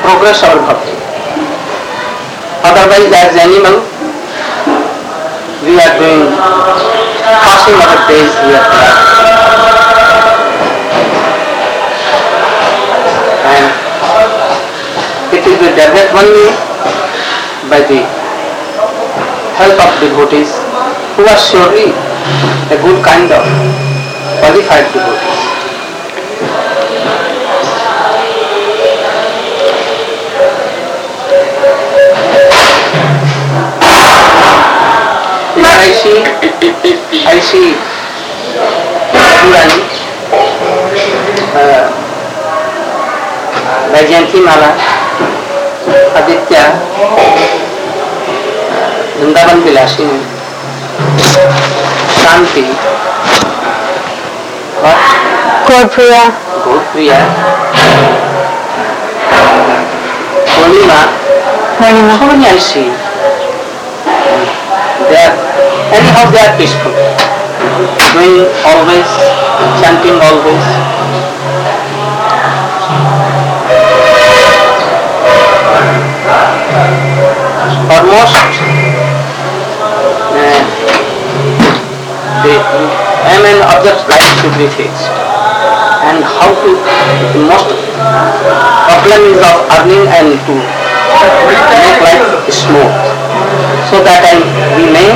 progress our bhakti. Otherwise, as animal, we are doing passing our days here. And it will be developed only by the help of devotees who are surely a good kind of qualified devotees. I see Purani, Vajayanti Mala, Aditya, Vrindavan Vilasini, Shanti, Gaurpriya, Purnima, so many I see. Anyhow they are peaceful, doing always, chanting always. Almost the aim and object life should be fixed. And how to, the most problem is of earning and to make life smooth, so that we may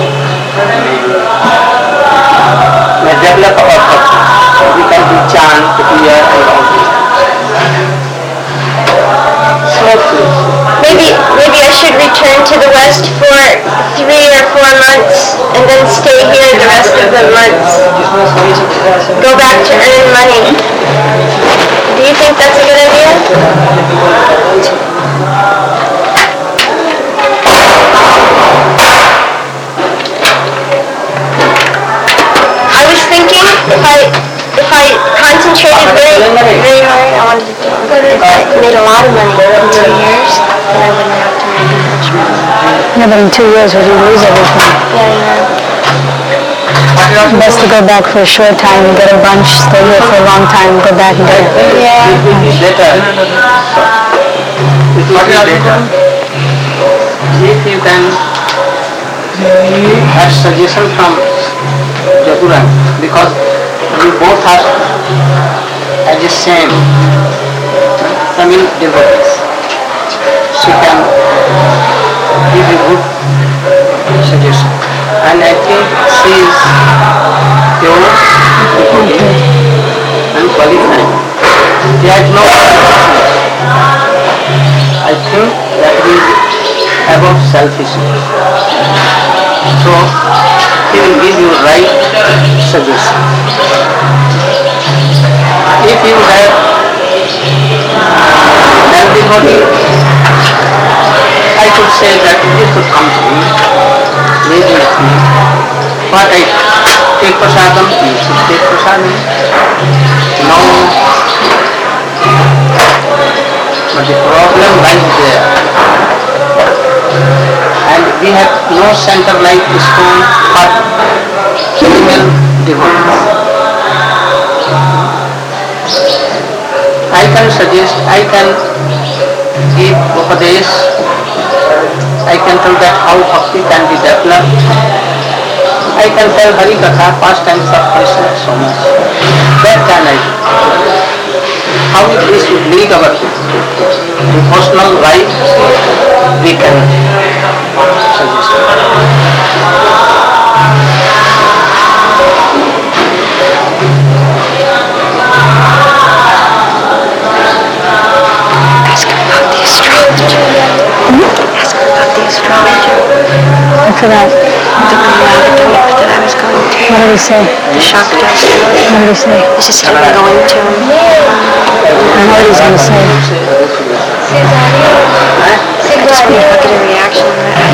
develop our bhakti. We can do chant, prayer and all these things. Slowly. Maybe I should return to the West for 3 or 4 months and then stay here the rest of the months. Go back to earn money. Do you think that's a good idea? I was thinking if I concentrated very hard, I wanted to do it. If I made a lot of money in 2 years, then I wouldn't have to make much money. Yeah, but in 2 years would you lose everything? Yeah. Best to go back for a short time, get a bunch, stay here for a long time, go back and get it. Yeah. Later. It will be later. If you can have suggestion from Jaguran, because we both are at the same Tamil devotees. She can give a good suggestion. And I think she is pure devotee and qualified. She has no I think that is above selfishness. So he will give you right suggestion. If you have male devotee, I could say that you should come to me, live with me. But I take prasadam, you should take prasadam. No. But the problem lies there. And we have no center like school for female devotees. I can suggest, I can give upadesh, I can tell that how bhakti can be developed. I can tell Hari Katha, pastimes of Krishna, so much. That can I do. How we should lead our devotional life, we can suggest. Ask her about the astrologer. Ask her about the astrologer. After that, The talk that I was going to. what did he say? The Shakti astrologer. What did he say? It's just going to him. I know what he's going to say. I just want to get a reaction.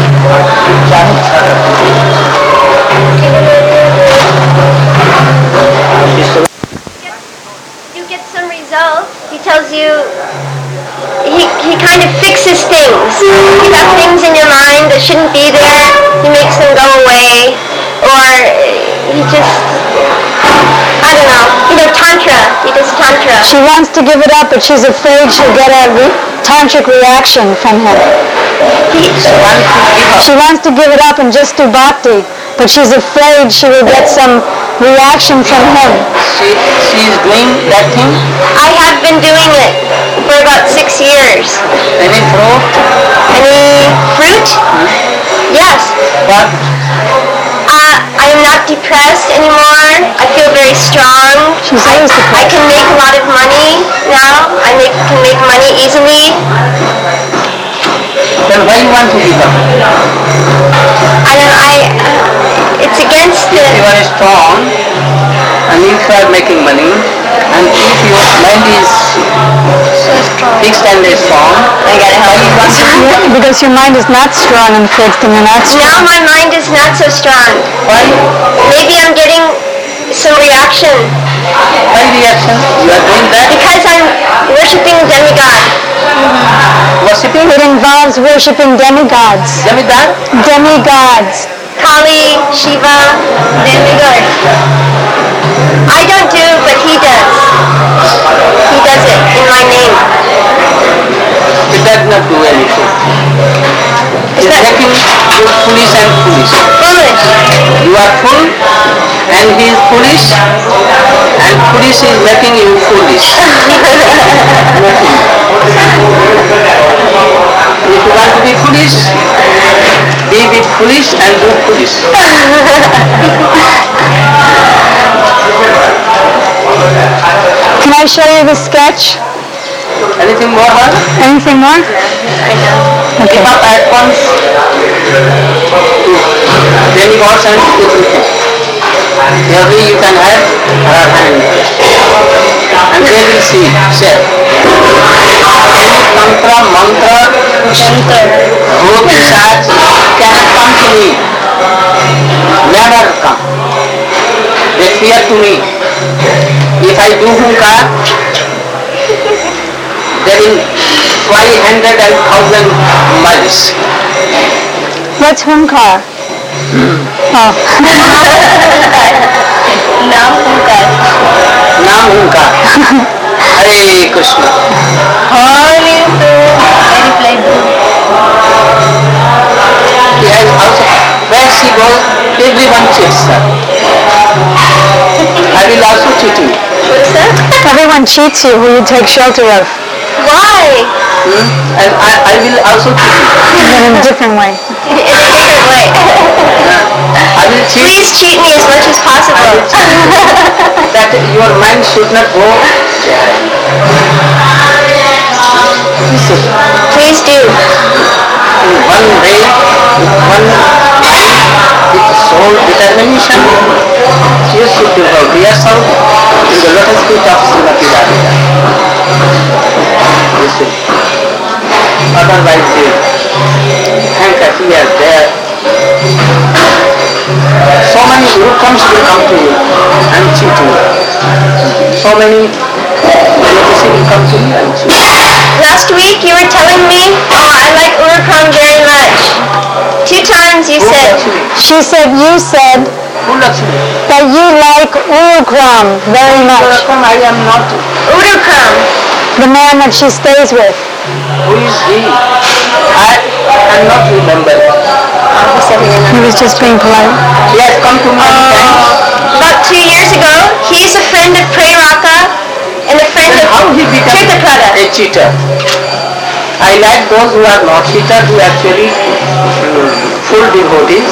You get some result. He tells you, he kind of fixes things. You have things in your mind that shouldn't be there. He makes them go away. Or he just, I don't know, Tantra. He does tantra. She wants to give it up, but she's afraid she'll get a tantric reaction from him. She wants to give it up and just do bhakti, but she's afraid she will get some reaction from him. She is doing that thing. I have been doing it for about 6 years. Any fruit? Any fruit? Yes. But I am not depressed anymore. I feel very strong. She's always I depressed. can make a lot of money now. Can make money easily. then why you want to give up? It's against If you the... are strong and if you are making money and if your mind is fixed and strong, I gotta help you. Yeah, because your mind is not strong and fixed and you're not Now strong. my mind is not so strong. why Maybe I'm getting some reaction reaction? You are doing that, because I'm worshiping demigod. worshipping It involves worshiping demigods. demigod. Demigods. Kali, Shiva, demigod. I don't do, but he does. He does it in my name. It does not do anything. Is It's that making you foolish and foolish. foolish? You are full and he is foolish and foolish is making you foolish. If you want to be foolish, be with foolish and do foolish. Can I show you the sketch? Anything more, huh? Anything more? I know. Okay. Give up at once to demigods and everything. Every you can have her hand. And they will see, share. Any mantra, bhoot, pisach cannot come to me. Never come. They fear to me. If I do hunkar, they will fly 100 and 1,000 miles. What's hunkar? Oh. Now hunkar. Naam hunkar. Hare Krishna. Very playful. He has also, where she goes, everyone cheats her. I will also cheat you. What's that? Everyone cheats you who you take shelter of, Why? And I will also cheat you. but in a different way. In a different way. I will cheat Please cheat me as much as possible. that your mind should not go. Please do. In one way, one mind, with soul determination, you should devote yourself in the lotus feet of Srimati Radhika. You should. Otherwise, hankers here, there. So many gurukams will come to you and cheat you. So many devotees will come to you and cheat you. Last week you were telling me, oh, I like Urukram very much. 2 times you Who said, Lakshmi? She said, you said Who Lakshmi? that you like Urukram very much. Urukram, I am not. Urukram. The man that she stays with. Who is he? I cannot remember. He was just being polite. He has come to me many times. About 2 years ago, he's a friend of Preraka and a friend And how of he became Tirthaprada. a cheater? I like those who are not cheaters, who actually full devotees.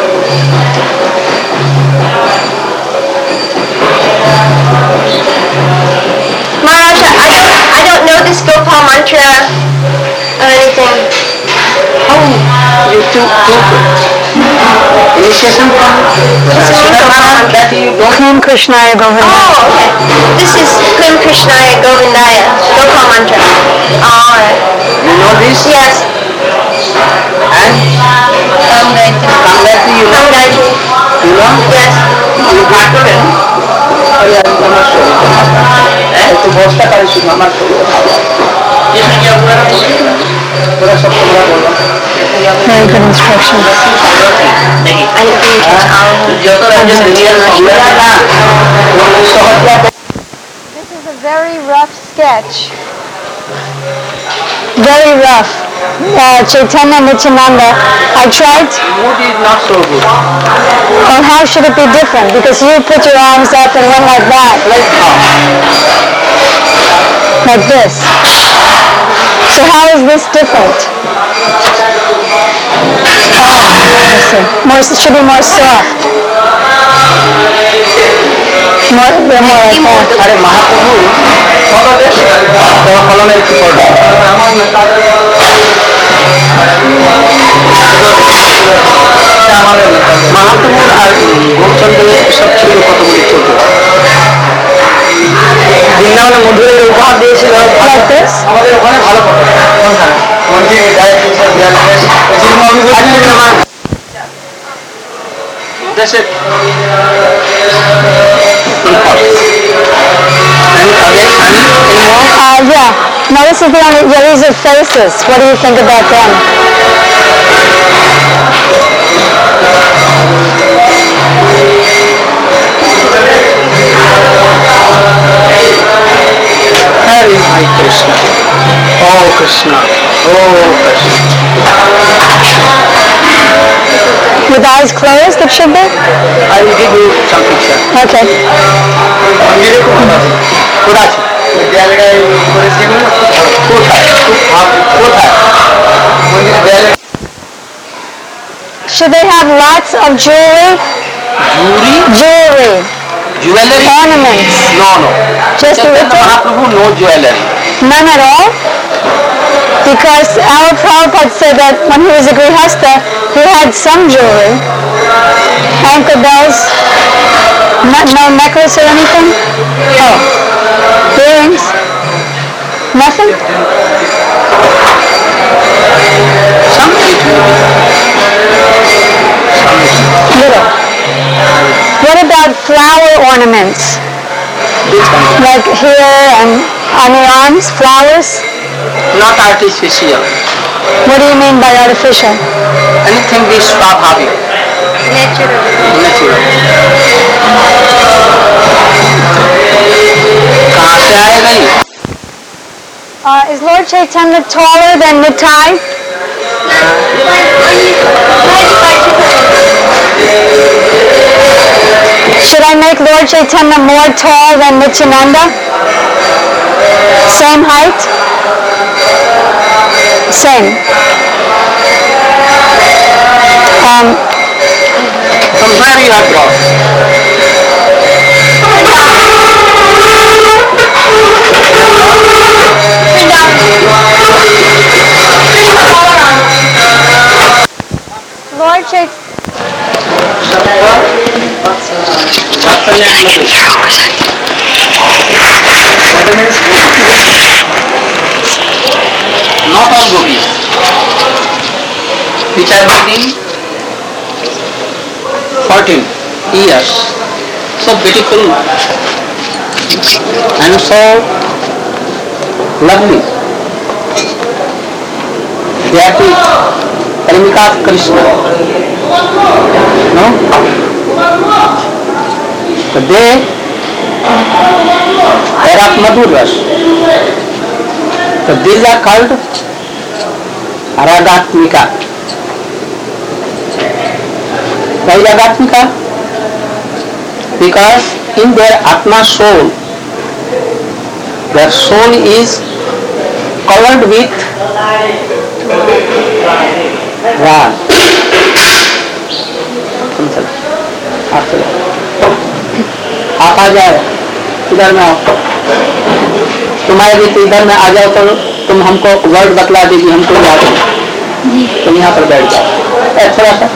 Maharaja, I don't know this Gopal mantra or anything. How you took initiation from Sridhar that you don't. Kum Krishnaya Govinda. Oh, okay. This is Krim Krishnaya Govindaya, Gopal mantra. Alright. You know this? Yes. And Ram Gayatri, you know? Gayatri. You know? Yes. You got to it? Oh yeah, আমার শরীর একটু বসতে পারিস আমার শরীর ওরা সব তোমরা বলো Very good instruction. যত রাজ্য দুনিয়ার সহজা very rough sketch. Very rough. Chaitanya Nityananda, I tried. Mood is not so good. Well, how should it be different? Because you put your arms up and went like that. Like how? Like this. So how is this different? I see. More, should be more soft. More like that. আরে মহাপ্রভু ফলনের কি করবে মহাপ্রভুর আর গৌরচন্দ্রের সব ছিল কতগুলি ছোট বৃন্দাবনে মধুরের উপহার দিয়েছিল আমাদের ওখানে ভালো দেশে Yeah. Now this is the only, yeah, these are faces. What do you think about them? Hare Krishna. Oh Krishna. Oh Krishna. With eyes closed, it should be? I will give you some picture. Okay. কোথায় Should they have lots of jewelry? Jewelry. Jewelry? Ornaments. No. Just a little? Mahaprabhu, no jewelry. None at all? Because our Prabhupada said that when he was a Grihastha, he had some jewelry. Ankle bells. No necklace or anything? Oh. Earrings? Nothing? Some Little. What about flower ornaments? Like here and on the arms, flowers? Not artificial. What do you mean by artificial? Anything be swabhavi. Natural. Natural. कहाँ से आएगा ये? Is Lord Chaitanya taller than Nitai? Should I make Lord Chaitanya more tall than Nityananda? Same height? Same. From where you have brought? Lord Chaitanya. Not all gopis, which are within 14 years. So beautiful and so lovely. They are the Paramika of Krishna. No? So they are of Madhur Ras. So these are called Ragatmika. Why Ragatmika? Because in their Atma soul, their soul is covered with Rag. आप आ जाओ इधर में आओ तुम्हारे भी तो इधर में आ जाओ तो तुम हमको वर्ड बतला देगी हमको याद है तुम यहाँ पर बैठ जाओ थोड़ा सा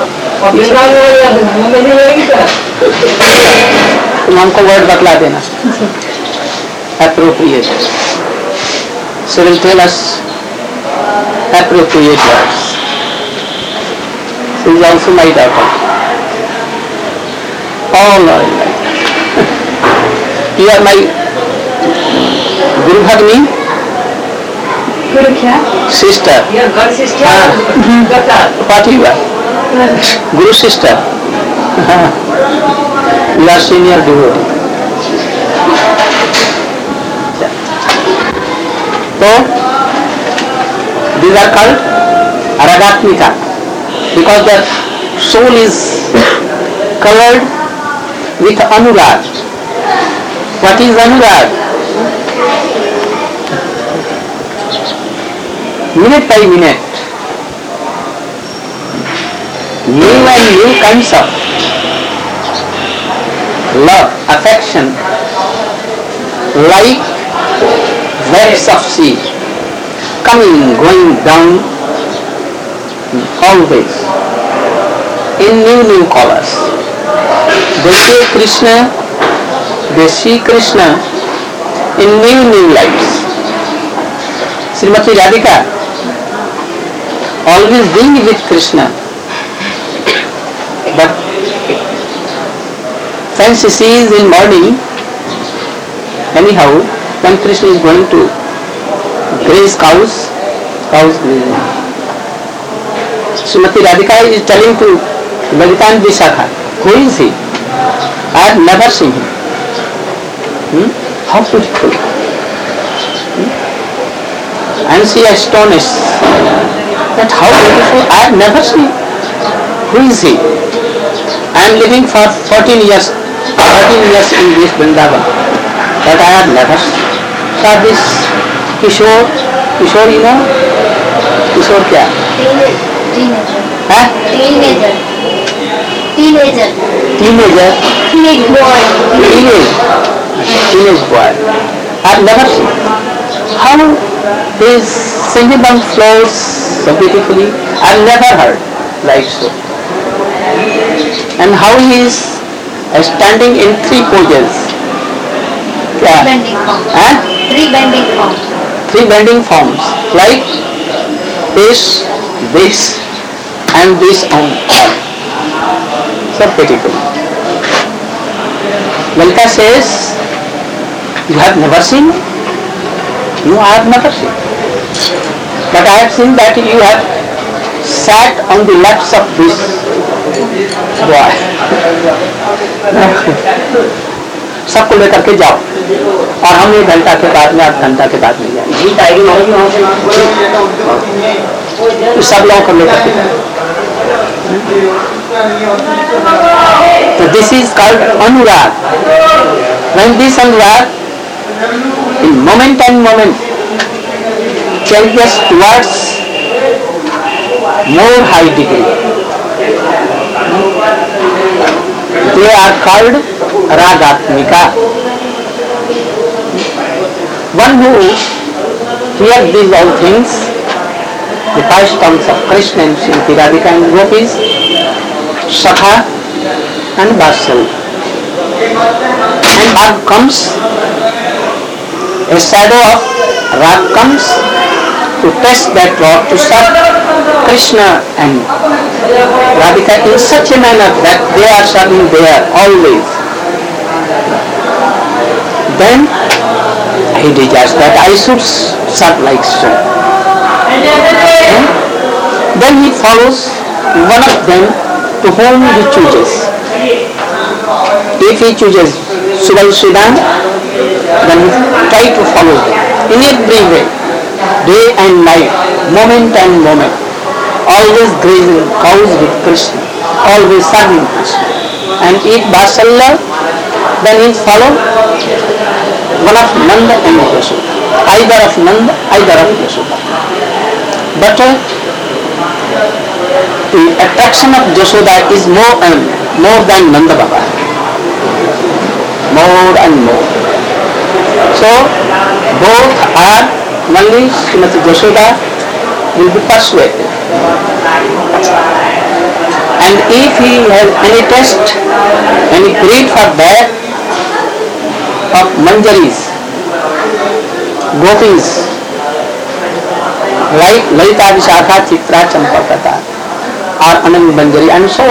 तुम हमको वर्ड बतला देना appropriate so will tell us appropriate words. She is also my daughter. All are like you are my Guru Bhagni sister. What you are? Guru sister. You are senior devotee. So these are called Ragatmika because the soul is colored with anurag. What is anurag? Minute by minute, new and new kinds of love, affection, like waves of sea, coming, going down, always, in new colors. They see Krishna in new lights. Srimati Radhika always being with Krishna, but when she sees in morning, anyhow, when Krishna is going to graze cows grazing, Srimati Radhika is telling to Lalita and Vishakha, who is he? I have never seen him. How beautiful. And she astonished that how beautiful, I have never seen. Who is he? I am living for 14 years in this Vrindavan, but I have never saw this Kishore, you know? Kishore kya? Teenager. Teenage boy. I have never seen. How his singing on floors so beautifully, I have never heard like so. And how he is standing in three poses. Yeah. Three bending forms. Like this, and this on. So beautiful. Lalita says, you have never seen? No, I have never seen. But I have seen that you have sat on the laps of this boy. सबको लेकर के जाओ और हम 1 घंटा के बाद में, 8 घंटा के बाद में जाएंगे। तो सब लोगों को लेकर के जाओ। So this is called anurag. When this anurag, in moment changes towards more high degree, they are called ragatmika. One who hears these all things, the pastimes of Krishna and Srimati Radhika and Gopis, Sakha and Vatsal. And rag comes, a shadow of rag comes to test that rock, to serve Krishna and Radhika in such a manner that they are serving there always. Then he desires that I should serve like so. Then he follows one of them to whom he chooses. If he chooses Subal-Siddhan, then he try to follow them in every way, day and night, moment and moment, always grazing cows with Krishna, always serving Krishna. And if Vatsalya, then he follow one of Nanda and Yashoda, either of Nanda, either of Yashoda. But the attraction of Yashoda is more than Nanda Baba, more and more. So both are, only Srimati Yashoda will be persuaded. And if he has any taste, any greed for that of manjaris, gopis, like Lalita, Vishakha, Chitra, Champakata, or Anand Manjari, and so,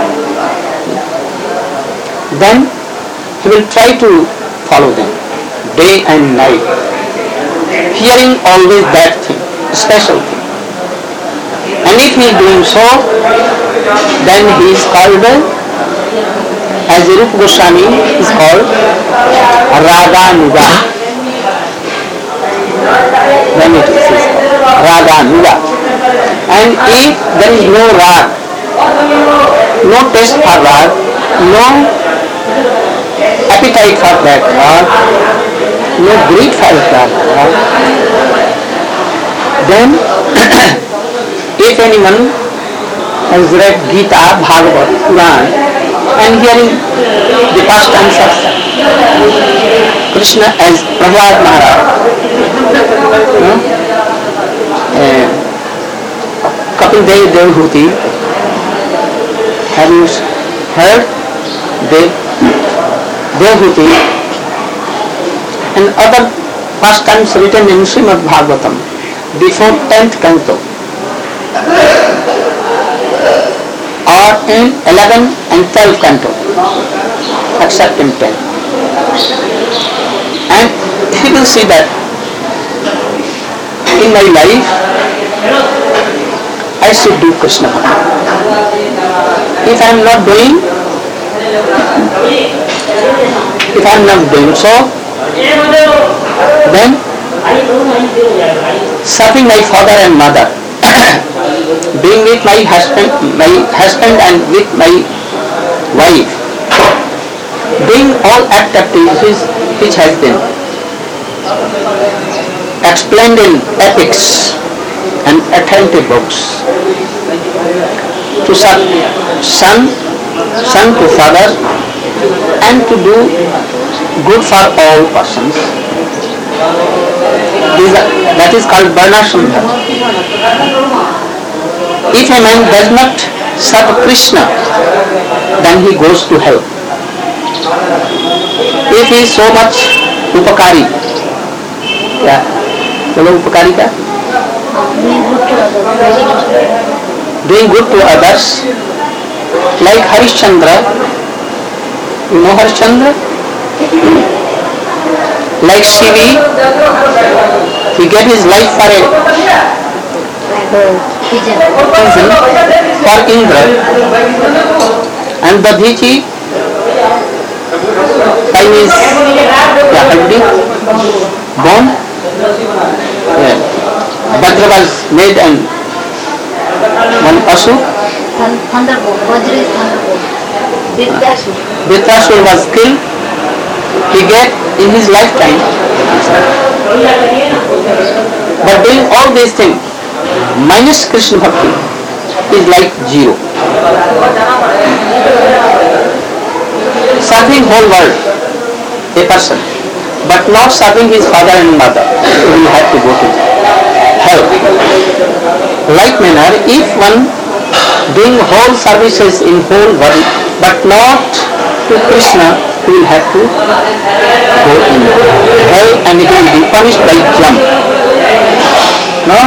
then he will try to follow them day and night, hearing always that thing, special thing. And if he is doing so, then he is called, as Rupa Goswami is called, Raganuga. When raganuga. And if there is no rag, no taste for rag, no appetite for that rag, no greed for that rag, then if anyone has read Gita, Bhagavad, Puran, and hearing the pastimes of Krishna as Prahlad Maharaj, Kapil Dev Devhuti, have you heard Devhuti and other pastimes written in Srimad Bhagavatam before 10th canto or in 11 and 12 canto except in 10, and he will see that in my life I should do Krishna Bhakti. If I am not doing so, then serving my father and mother, being with my husband and with my wife, doing all activities which has been explained in epics and authentic books, to serve son to father, and to do good for all persons. That is called Varnashram Dharma. If a man does not serve Krishna, then he goes to hell. If he is so much upakari, upakari ka? Doing good to others, like Harishchandra. You know Harishchandra? Like Shivi, he gave his life for a reason for Indra, and Dadhichi, time is born. Bhadra was made and one Asu. Vritrasur was killed. He gave in his lifetime. But doing all these things minus Krishna Bhakti is like zero. Serving whole world, a person, but not serving his father and mother, he will have to go to hell. Like manner, if one doing whole services in whole world, but not to Krishna, he will have to go in hell and he will be punished by jump. No?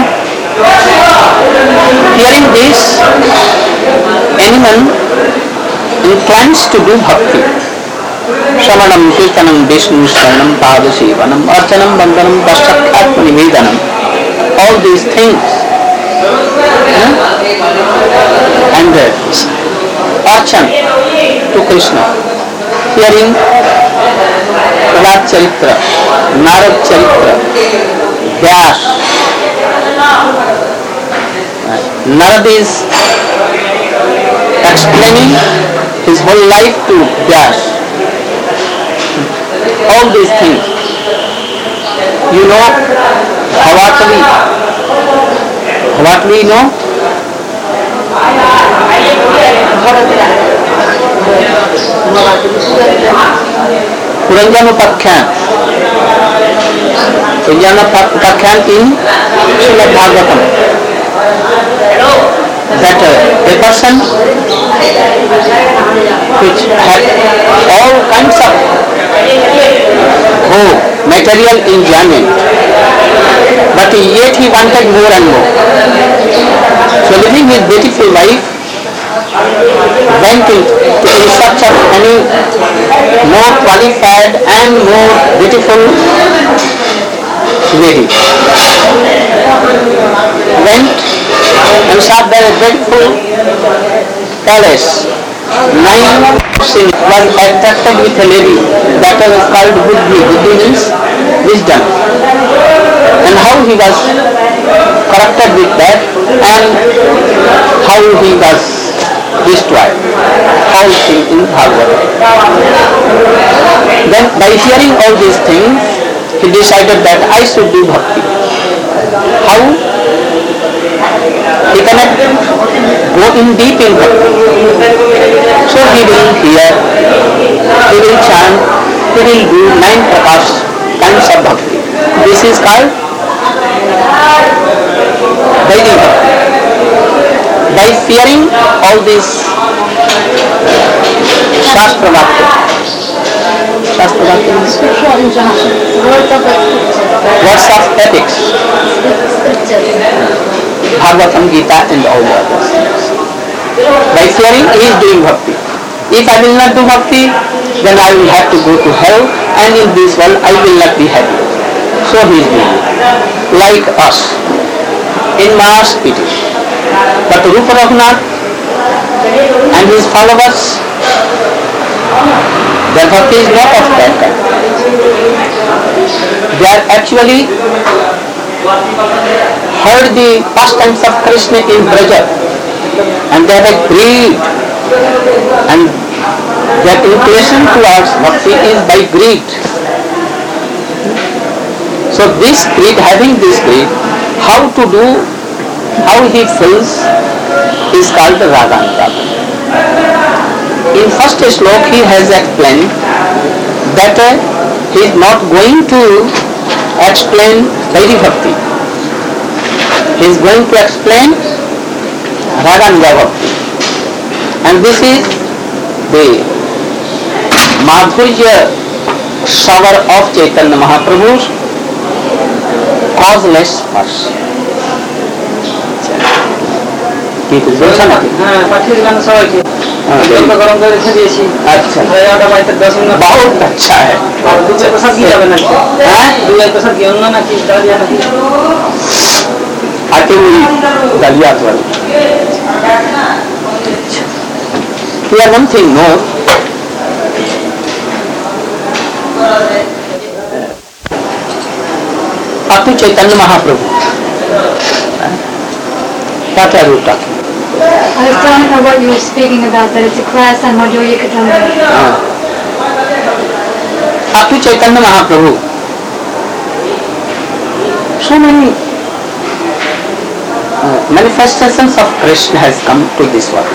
Hearing this, anyone inclines to do bhakti. Shravanam, Kirtanam, Vishnu, Sharanam, Padasevanam, Archanam, Bandhanam, Paschatma Nivedanam. All these things. And archan to Krishna. Hearing Prahlad Charitra, Narad Charitra, Vyas. Narad is explaining his whole life to Vyas. All these things. You know Havatali. Havatali, you know? Puranjanopakhyan. Puranjanopakhyan in Srimad Bhagavatam. That a person which had all kinds of material enjoyment, but yet he wanted more and more. So leaving his beautiful wife, went in search of any more qualified and more beautiful lady. Went and saw there a beautiful palace. 9 was attracted with a lady that was called Buddhi. Buddhi means wisdom. And how he was corrupted with that, and how he was destroyed. Whole thing in Bhagavad. Then by hearing all these things, he decided that I should do bhakti. How? He cannot go in deep in bhakti. So he will hear, he will chant, he will do 9 prakas kinds of bhakti. This is called Vaidhi bhakti. By fearing all these Shastra Bhakti. Shastra Bhakti means words of ethics. Bhagavatam, Gita and all the others. By fearing, he is doing bhakti. If I will not do bhakti, then I will have to go to hell, and in this world I will not be happy. So he is doing it. Like us, in mass it is. But Rupa Raghunath and his followers, their bhakti is not of that kind. They are actually heard the pastimes of Krishna in Braja, and they have greed, and their inclination towards bhakti is by greed. So this greed, having this greed, how to do, how he feels is called the Ragantapan. In first slok he has explained that he is not going to explain Vaidhi Bhakti. He is going to explain Raganga Bhakti. And this is the Madhurya shower of Chaitanya Mahaprabhu's causeless verse. ठीक है बोलता ना हाँ पाठ्य गान सवाई हाँ, गरम कर रखे दिए अच्छा आधा बाई तक 10 मिनट बहुत अच्छा है और दूसरे को सब गीता बना के हाँ? दूसरे को सब गेहूं ना की डालिया ना की आटे हुई दलिया वाली Here one thing more. Up to Chaitanya Mahaprabhu. What are you talking? I was telling her what you were speaking about, that it's a class on Madhurya Kadamba. Up to Chaitanya Mahaprabhu. So many manifestations of Krishna has come to this world.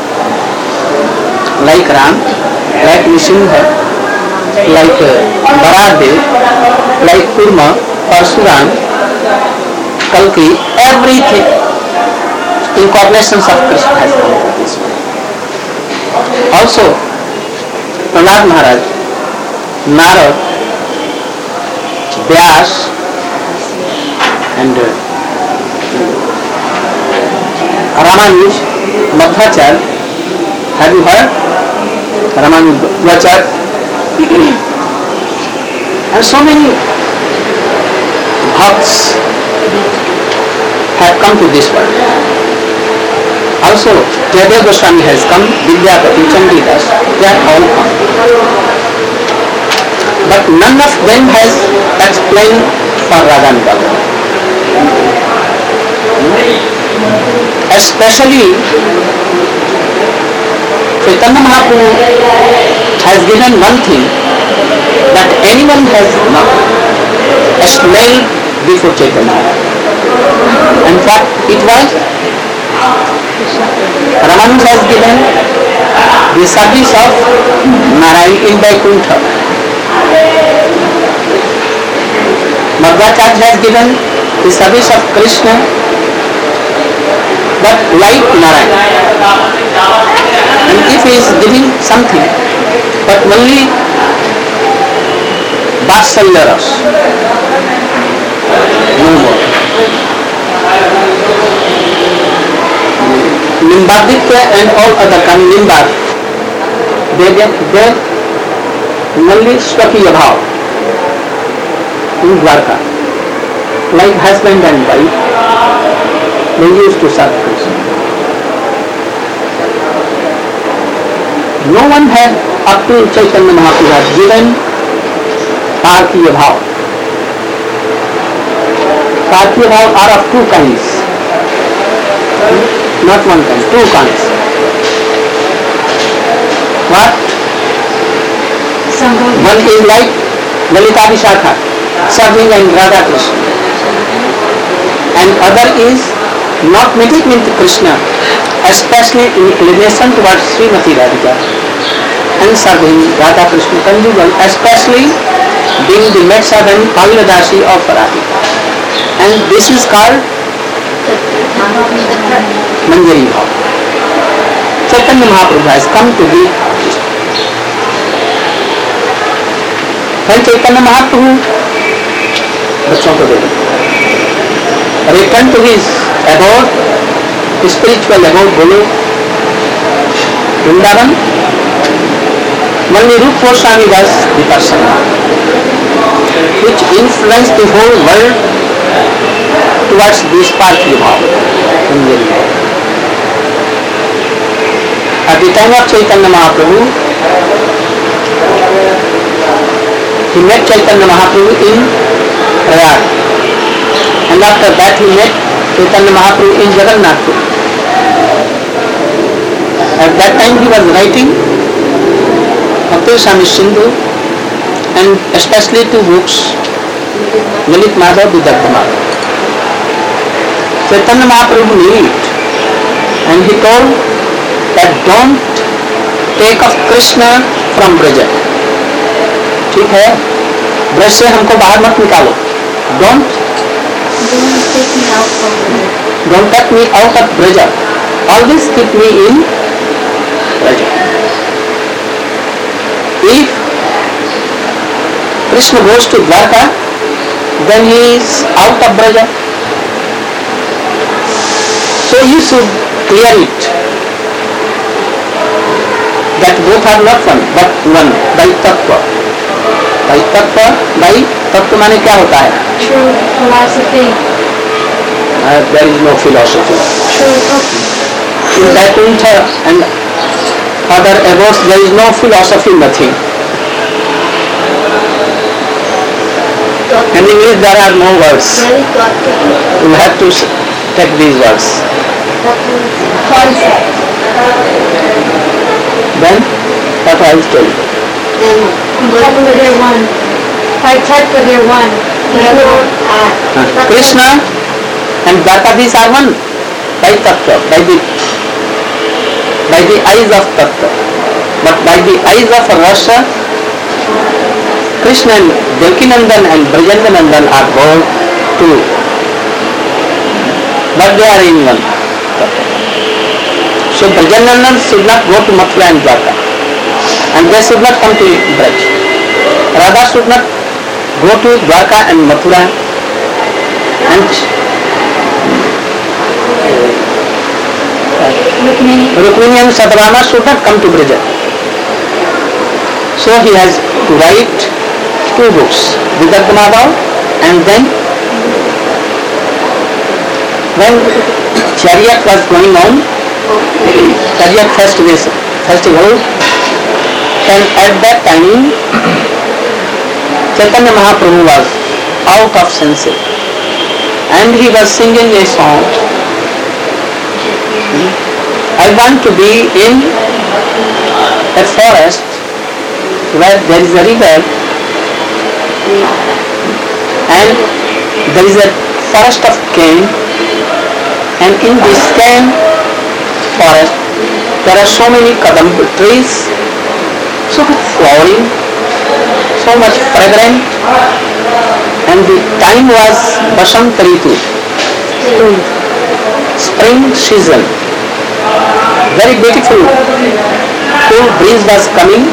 Like Ram, like Nrsimha, like Baradev, like Kurma, Parsuram, Kalki, everything. Incarnations of Krishna has come to this world. Also, Prahlad Maharaj, Narad, Vyas, and Ramanuj, Madhvacharya. Have you heard? Ramanujacharya. And so many bhakts have come to this world. Also, Jayadeva Goswami has come, Vidyapati, Chandidas, they have all come. But none of them has explained for Radhanuga. Especially, Chaitanya Mahaprabhu has given one thing that anyone has not explained before Chaitanya. In fact, it was Ramanuj has given the service of Narayan in Vaikuntha. Madhvacharya has given the service of Krishna, but like Narayan. And if he is giving something, but only Vatsalya Ras, no more. Nimbaditya and all other kind Nimbad, they only Swakiya Bhav in Dwarka. Like husband and wife, they used to serve Krishna. No one had up to Chaitanya Mahaprabhu has given Parkiya Bhav. Parkiya Bhav are of two kinds. Not one kind, two kinds. What? Sangha. One is like Lalita Vishakha, serving and Radha Krishna. And other is not meeting with Krishna, especially in inclination towards Srimati Radhika and serving Radha Krishna conjugal, especially being the maid servant Bhagavadasi of Radhika. And this is called Manjari Bhav. Chaitanya Mahaprabhu has come to be. When Chaitanya Mahaprabhu बच्चों को दे return to his abode, spiritual abode, Golu, Vrindavan, only Rupa Goswami was the person which influenced the whole world towards this Parthiya Bhava, Manjari Bhava. At the time of Chaitanya Mahaprabhu, he met Chaitanya Mahaprabhu in Prayag, and after that he met Chaitanya Mahaprabhu in Jagannath Puri. At that time he was writing Bhakti Swami Sindhu and especially two books, Lalit Madhav, Vidagdha Madhav. Chaitanya Mahaprabhu knew it and he told that don't take of Krishna from Braja. ठीक है, ब्रज से हमको बाहर मत निकालो. Don't take me out of Braja. Always keep me in Braja. If Krishna goes to Dwarka, then he is out of Braja. So you should clear it. That both are not one, but one, by tattva. By tattva, by tattva माने क्या होता है? True philosophy. There is no philosophy. True. In Vaikuntha and other abodes, there is no philosophy, nothing. In English there are no words. You have to take these words. Concept. Then, what I will tell you. Tattva they're one. By tattva they're one. Krishna and Dwarkadhish are one by tattva, by the eyes of tattva. But by the eyes of rasa, Krishna and Devakinandan and Brajendanandan are both two. But they are in one. So Brajendanandan should not go to Mathura and Dwarka. And they should not come to Braj. Radha should not go to Dwarka and Mathura. And Rukmini and Satyabhama should not come to Braja. So he has to write two books, Vidagdha Madhav, and then when chariot was going on, chariot festival, and at that time Chaitanya Mahaprabhu was out of senses and he was singing a song. I want to be in a forest where there is a river and there is a forest of cane, and in this cane forest there are so many kadamba trees, so much flowering, so much fragrant, and the time was Basant Ritu, spring season. Very beautiful, cool breeze was coming.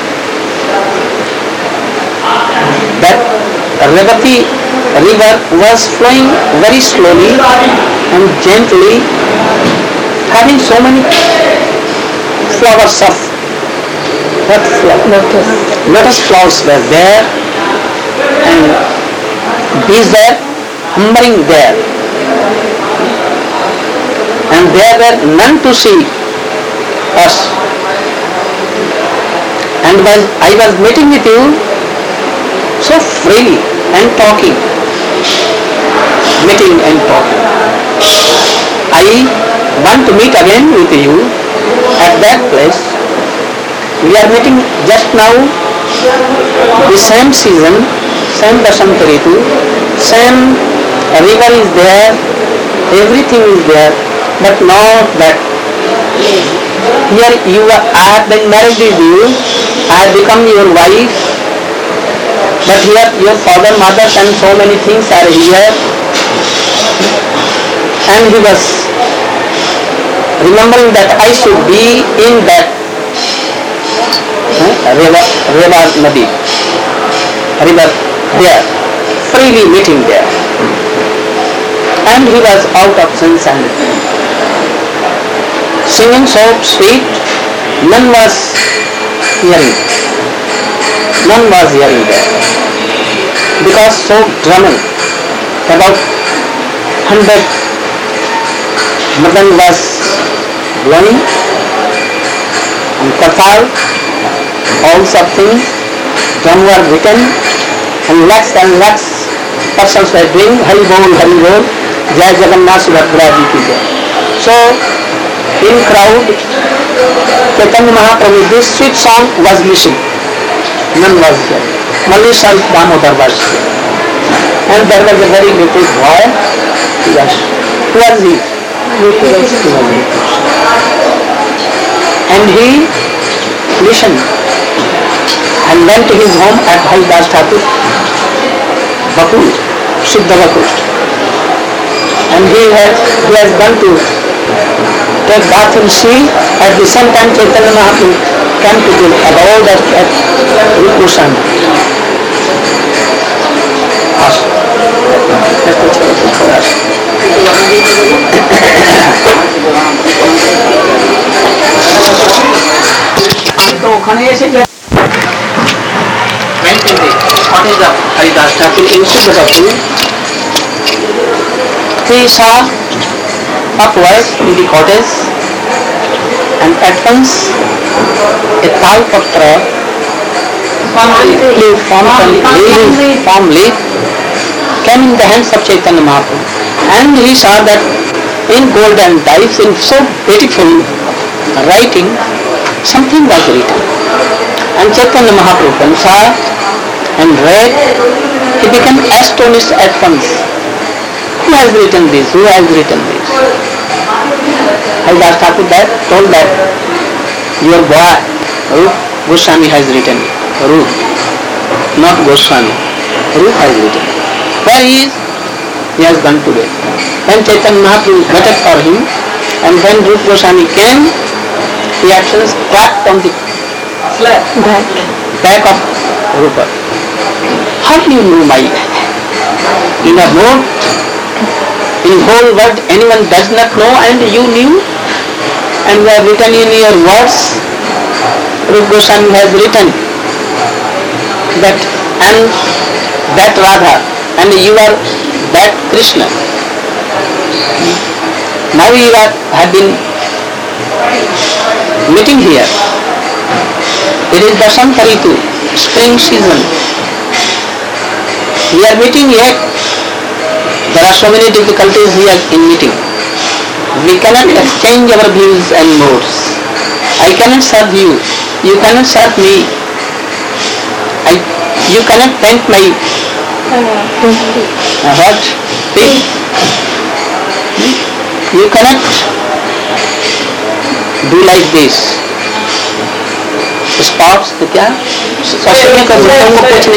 That Revati river was flowing very slowly and gently, having so many flowers of lotus flowers were there, and bees were humming there, and there were none to see us. And when I was meeting with you so freely and talking, meeting and talking, I want to meet again with you at that place. We are meeting just now, the same season, same Basant Ritu, same river is there, everything is there, but not that. Here I have been married with you, I have become your wife, but here your father, mother and so many things are here. And he was remembering that I should be in that river Nadi, river there, freely meeting there. And he was out of sense and singing so sweet, none was hearing. None was hearing there. Because so drummer, about 100 Madan was blowing and Kathal, all sort of things, drum were written and lakhs persons were doing Hari Bol, Jai Jagannath Subhadra Ji ki Jai. So in crowd, Chaitanya Mahaprabhu, this sweet song was missing. None was there. Only Sant Damodar was there. And there was a very little boy. Yes. Who was he? And he listened and went to his home at Haridas Thakur, Bakul, Siddha Bakul. And he has gone to take bath in sea. At the same time Chaitanya Mahaprabhu came to the abode at Rupa Goswami. তো ওখানে এসে Went in the cottage of Haridas Thakur in Siddha Bakul. He saw upward in the cottage and at once a talpatra palm leaf came in the hands of Chaitanya Mahaprabhu, and he saw that in golden types, in so beautiful writing, something was written. And Chaitanya Mahaprabhu saw and read. He became astonished at once. Who has written this? Who has written this? Haridas Thakur told that your boy, Rup Goswami has written it. Rup, not Goswami. Rup has written it. Where he is? He has gone today. When Chaitanya Mahaprabhu waited for him, and when Rup Goswami came, he actually clapped on the back of Rupa. How do you know my inner note? In whole world anyone does not know, and you knew, and you have written in your words. Rupa Goswami has written that, and that Radha, and you are that Krishna. Now you have been meeting here. It is Basant Ritu, spring season. We are meeting yet. There are so many difficulties here in meeting. We cannot exchange our views and modes. I cannot serve you. You cannot serve me. You cannot thank my what? You cannot do like this. Spots तो क्या? ससुर ने कभी तुमको कुछ